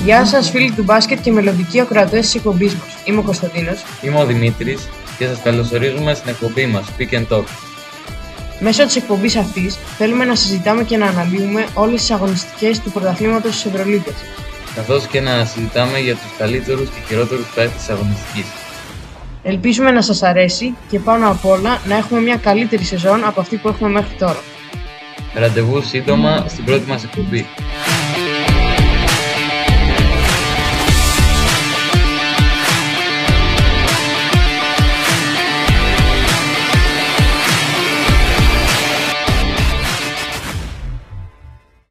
Γεια σας φίλοι του μπάσκετ και μελλοντικοί ακροατές της εκπομπής μας. Είμαι ο Κωνσταντίνος. Είμαι ο Δημήτρης και σας καλωσορίζουμε στην εκπομπή μας Pick and Talk. Μέσω της εκπομπής αυτής θέλουμε να συζητάμε και να αναλύουμε όλες τις αγωνιστικές του πρωταθλήματος της Ευρωλίγκας, καθώς και να συζητάμε για τους καλύτερους και χειρότερους παίκτες της αγωνιστικής. Ελπίζουμε να σας αρέσει και πάνω απ' όλα να έχουμε μια καλύτερη σεζόν από αυτή που έχουμε μέχρι τώρα. Ραντεβού σύντομα στην πρώτη μας εκπομπή.